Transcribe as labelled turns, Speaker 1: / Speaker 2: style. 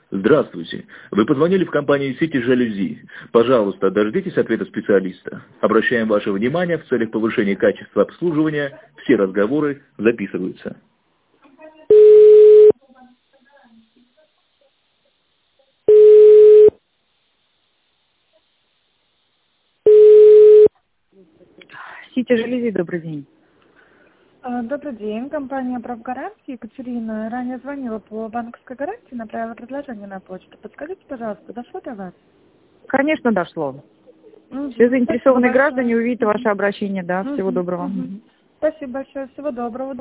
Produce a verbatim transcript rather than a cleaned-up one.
Speaker 1: Здравствуйте. Вы позвонили в компанию Сити Жалюзи. Пожалуйста, дождитесь ответа специалиста. Обращаем ваше внимание, в целях повышения качества обслуживания все разговоры записываются. Сити Жалюзи, добрый день.
Speaker 2: А, Добрый день, компания «Правгаранти». Екатерина ранее звонила по банковской гарантии, направила предложение на почту. Подскажите, пожалуйста, дошло до вас?
Speaker 1: Конечно, дошло.
Speaker 2: Мгм.
Speaker 1: Все заинтересованные
Speaker 2: Спасибо
Speaker 1: граждане
Speaker 2: большое.
Speaker 1: увидят ваше обращение. Да, всего
Speaker 2: Мгм,
Speaker 1: доброго.
Speaker 2: мгм. Спасибо большое, всего доброго.